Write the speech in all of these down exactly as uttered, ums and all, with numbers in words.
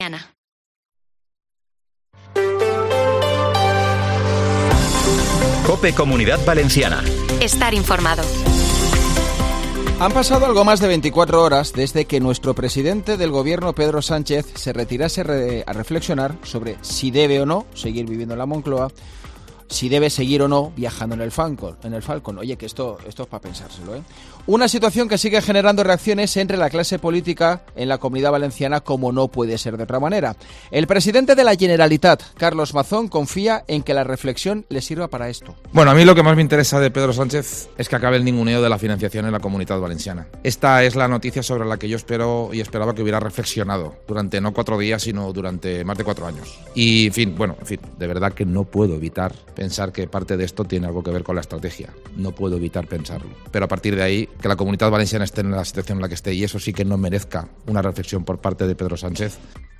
COPE Comunidad Valenciana. Estar informado. Han pasado algo más de veinticuatro horas desde que nuestro presidente del gobierno, Pedro Sánchez, se retirase re- a reflexionar sobre si debe o no seguir viviendo en la Moncloa, si debe seguir o no viajando en el Falcon. En el Falcon. Oye, que esto, esto es para pensárselo, ¿eh? Una situación que sigue generando reacciones entre la clase política en la Comunidad Valenciana, como no puede ser de otra manera. El presidente de la Generalitat, Carlos Mazón, confía en que la reflexión le sirva para esto. Bueno, a mí lo que más me interesa de Pedro Sánchez es que acabe el ninguneo de la financiación en la Comunidad Valenciana. Esta es la noticia sobre la que yo espero y esperaba que hubiera reflexionado durante no cuatro días, sino durante más de cuatro años. Y, en fin, bueno, en fin, de verdad que no puedo evitar pensar que parte de esto tiene algo que ver con la estrategia. No puedo evitar pensarlo. Pero a partir de ahí, que la Comunidad Valenciana esté en la situación en la que esté, y eso sí que no merezca una reflexión por parte de Pedro Sánchez.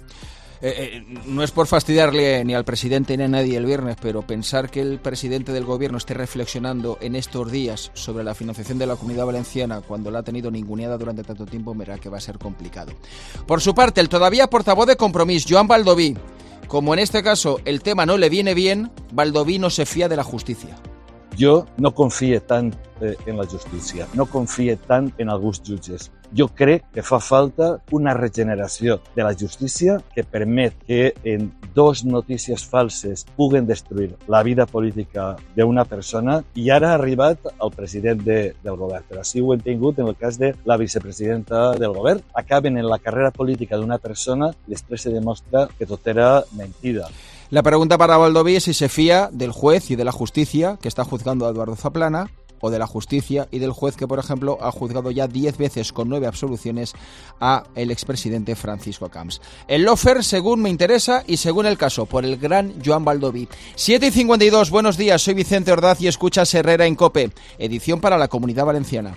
Eh, eh, no es por fastidiarle ni al presidente ni a nadie el viernes, pero pensar que el presidente del gobierno esté reflexionando en estos días sobre la financiación de la Comunidad Valenciana cuando la ha tenido ninguneada durante tanto tiempo, verá que va a ser complicado. Por su parte, el todavía portavoz de Compromís, Joan Baldoví, como en este caso el tema no le viene bien, Baldoví no se fía de la justicia. Jo no confie tant eh, en la justícia, no confie tant en alguns jutges. Jo crec que fa falta una regeneració de la justícia que permet que en dos notícies falses puguen destruir la vida política d'una persona, i ara ha arribat el president de, del govern. Però així ho hem tingut en el cas de la vicepresidenta del govern. Acaben en la carrera política d'una persona i després se demostra que tot era mentida. La pregunta para Baldoví es si se fía del juez y de la justicia que está juzgando a Eduardo Zaplana, o de la justicia y del juez que, por ejemplo, ha juzgado ya diez veces con nueve absoluciones a el expresidente Francisco Camps. El lofer, según me interesa y según el caso, por el gran Joan Baldoví. siete y cincuenta y dos, buenos días, soy Vicente Ordaz y escuchas Herrera en COPE, edición para la Comunidad Valenciana.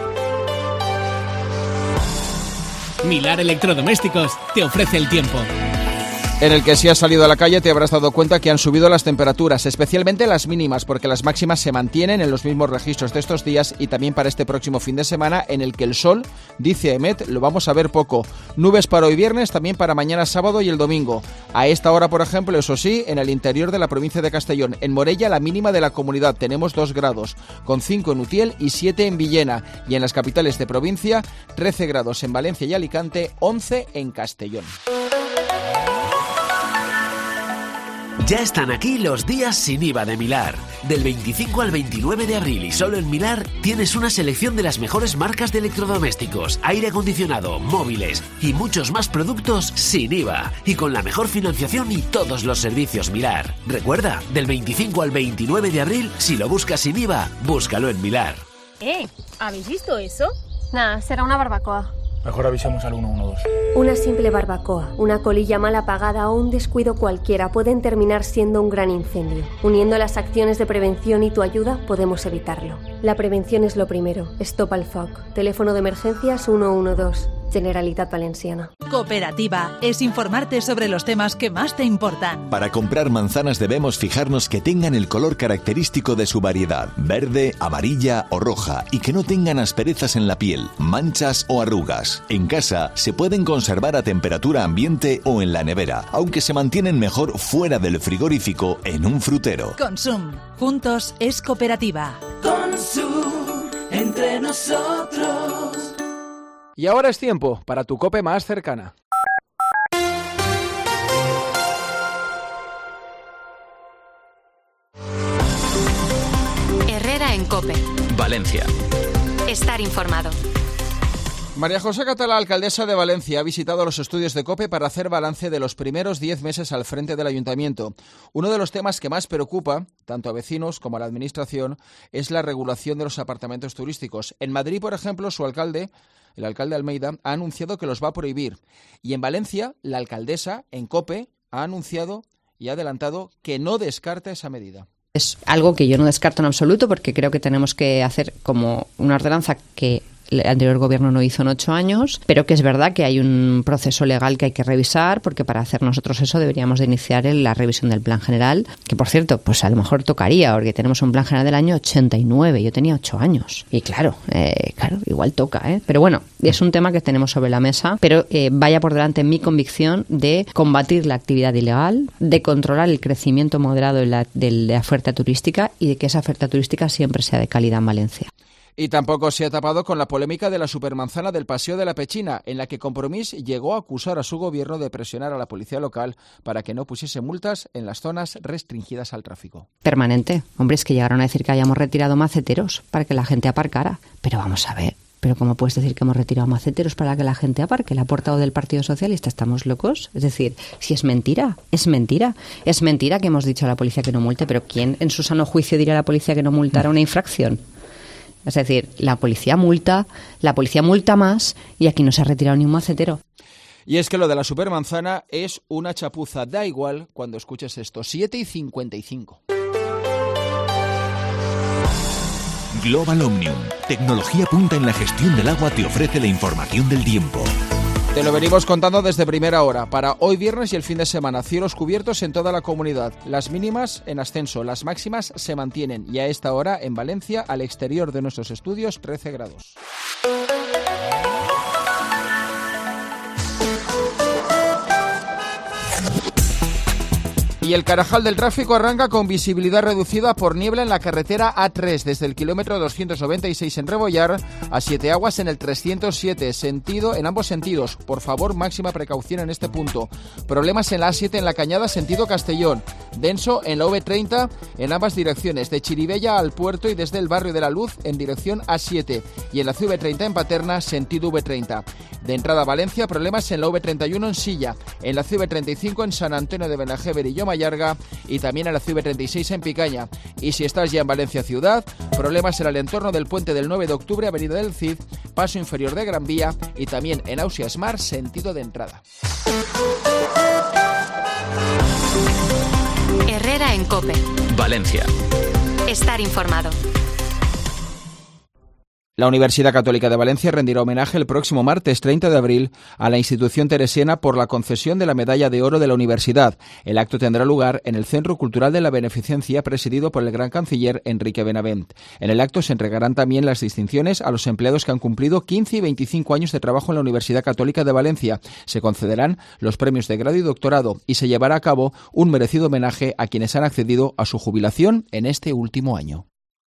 Milar Electrodomésticos te ofrece el tiempo. En el que si has salido a la calle te habrás dado cuenta que han subido las temperaturas, especialmente las mínimas, porque las máximas se mantienen en los mismos registros de estos días y también para este próximo fin de semana, en el que el sol, dice Emet, lo vamos a ver poco. Nubes para hoy viernes, también para mañana sábado y el domingo. A esta hora, por ejemplo, eso sí, en el interior de la provincia de Castellón, en Morella, la mínima de la comunidad, tenemos dos grados, con cinco en Utiel y siete en Villena, y en las capitales de provincia, trece grados en Valencia y Alicante, once en Castellón. Ya están aquí los días sin I V A de Milar. Del veinticinco al veintinueve de abril y solo en Milar tienes una selección de las mejores marcas de electrodomésticos, aire acondicionado, móviles y muchos más productos sin I V A y con la mejor financiación y todos los servicios Milar. Recuerda, del veinticinco al veintinueve de abril, si lo buscas sin I V A, búscalo en Milar. Eh, ¿habéis visto eso? Nada, será una barbacoa. Mejor avisemos al uno uno dos. Una simple barbacoa, una colilla mal apagada o un descuido cualquiera pueden terminar siendo un gran incendio. Uniendo las acciones de prevención y tu ayuda podemos evitarlo. La prevención es lo primero. Stop al foc. Teléfono de emergencias uno uno dos. Generalitat Valenciana. Cooperativa es informarte sobre los temas que más te importan. Para comprar manzanas debemos fijarnos que tengan el color característico de su variedad, verde, amarilla o roja, y que no tengan asperezas en la piel, manchas o arrugas. En casa se pueden conservar a temperatura ambiente o en la nevera, aunque se mantienen mejor fuera del frigorífico en un frutero. Consum. Juntos es cooperativa. Consum. Entre nosotros. Y ahora es tiempo para tu COPE más cercana. Herrera en COPE. Valencia. Estar informado. María José Catalá, alcaldesa de Valencia, ha visitado los estudios de COPE para hacer balance de los primeros diez meses al frente del ayuntamiento. Uno de los temas que más preocupa, tanto a vecinos como a la administración, es la regulación de los apartamentos turísticos. En Madrid, por ejemplo, su alcalde, el alcalde Almeida, ha anunciado que los va a prohibir. Y en Valencia, la alcaldesa, en COPE, ha anunciado y ha adelantado que no descarta esa medida. Es algo que yo no descarto en absoluto porque creo que tenemos que hacer como una ordenanza que el anterior gobierno no hizo en ocho años, pero que es verdad que hay un proceso legal que hay que revisar, porque para hacer nosotros eso deberíamos de iniciar la revisión del plan general, que por cierto, pues a lo mejor tocaría, porque tenemos un plan general del año ochenta y nueve, yo tenía ocho años, y claro, eh, claro, igual toca, ¿eh? Pero bueno, es un tema que tenemos sobre la mesa, pero eh, vaya por delante mi convicción de combatir la actividad ilegal, de controlar el crecimiento moderado de la, de la oferta turística y de que esa oferta turística siempre sea de calidad en Valencia. Y tampoco se ha tapado con la polémica de la supermanzana del Paseo de la Pechina, en la que Compromís llegó a acusar a su gobierno de presionar a la policía local para que no pusiese multas en las zonas restringidas al tráfico. Permanente. Hombre, es que llegaron a decir que hayamos retirado maceteros para que la gente aparcara. Pero vamos a ver, ¿pero cómo puedes decir que hemos retirado maceteros para que la gente aparque? ¿El ha portado del Partido Socialista? ¿Estamos locos? Es decir, si es mentira, es mentira. Es mentira que hemos dicho a la policía que no multe, pero ¿quién en su sano juicio diría a la policía que no multara una infracción? Es decir, la policía multa, la policía multa más y aquí no se ha retirado ni un macetero. Y es que lo de la supermanzana es una chapuza. Da igual cuando escuches esto. siete y cincuenta y cinco. Global Omnium, tecnología punta en la gestión del agua, te ofrece la información del tiempo. Te lo venimos contando desde primera hora. Para hoy viernes y el fin de semana, cielos cubiertos en toda la comunidad. Las mínimas en ascenso, las máximas se mantienen. Y a esta hora, en Valencia, al exterior de nuestros estudios, trece grados. Y el Carajal del tráfico arranca con visibilidad reducida por niebla en la carretera A tres, desde el kilómetro doscientos noventa y seis en Rebollar a Siete Aguas en el trescientos siete, sentido en ambos sentidos. Por favor, máxima precaución en este punto. Problemas en la A siete en la Cañada, sentido Castellón. Denso en la V treinta en ambas direcciones, de Chirivella al puerto y desde el barrio de la Luz en dirección A siete. Y en la C V treinta en Paterna, sentido V treinta. De entrada a Valencia, problemas en la V treinta y uno en Silla, en la C V treinta y cinco en San Antonio de Benajever y Lloma Llarga y también a la C V treinta y seis en Picaña. Y si estás ya en Valencia ciudad, problemas en el entorno del puente del nueve de octubre, avenida del Cid, paso inferior de Gran Vía y también en Ausias Mar, sentido de entrada. Herrera en COPE. Valencia. Estar informado. La Universidad Católica de Valencia rendirá homenaje el próximo martes treinta de abril a la institución teresiana por la concesión de la Medalla de Oro de la Universidad. El acto tendrá lugar en el Centro Cultural de la Beneficencia, presidido por el gran canciller Enrique Benavent. En el acto se entregarán también las distinciones a los empleados que han cumplido quince y veinticinco años de trabajo en la Universidad Católica de Valencia. Se concederán los premios de grado y doctorado y se llevará a cabo un merecido homenaje a quienes han accedido a su jubilación en este último año.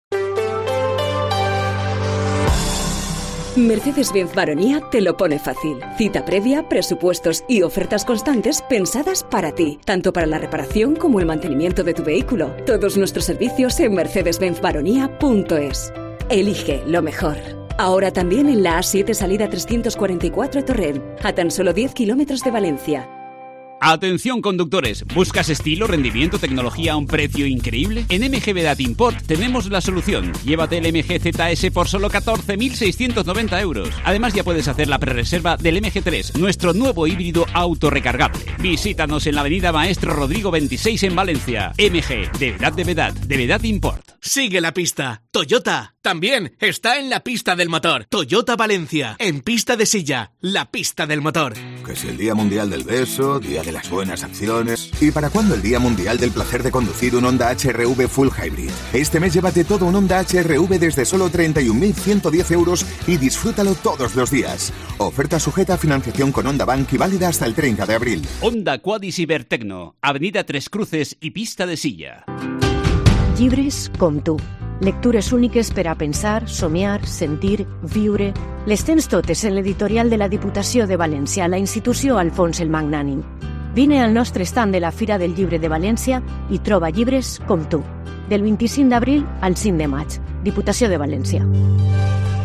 Mercedes-Benz Baronía te lo pone fácil. Cita previa, presupuestos y ofertas constantes pensadas para ti, tanto para la reparación como el mantenimiento de tu vehículo. Todos nuestros servicios en mercedes benz baronía punto es. Elige lo mejor. Ahora también en la A siete salida trescientos cuarenta y cuatro a Torrent, a tan solo diez kilómetros de Valencia. Atención conductores, ¿buscas estilo, rendimiento, tecnología a un precio increíble? En M G Vedat Import tenemos la solución. Llévate el M G Z S por solo catorce mil seiscientos noventa euros. Además ya puedes hacer la prerreserva del M G tres, nuestro nuevo híbrido autorrecargable. Visítanos en la avenida Maestro Rodrigo veintiséis en Valencia. M G, de Vedat de Vedat, de Vedat Import. Sigue la pista. Toyota también está en la pista del motor. Toyota Valencia, en pista de silla, la pista del motor. Que si el Día Mundial del Beso, Día de las Buenas Acciones... ¿Y para cuándo el Día Mundial del Placer de conducir un Honda H R V Full Hybrid? Este mes llévate todo un Honda H R V desde solo treinta y un mil ciento diez euros y disfrútalo todos los días. Oferta sujeta a financiación con Honda Bank y válida hasta el treinta de abril. Honda Quadis Ibertecno, Avenida Tres Cruces y pista de silla. Llibres com tu. Lectures úniques per a pensar, somiar, sentir, viure... Les tens totes en l'editorial de la Diputació de València, la institució Alfons el Magnànim. Vine al nostre stand de la Fira del Llibre de València i troba llibres com tu. Del vint-i-cinc d'abril al cinc de maig. Diputació de València.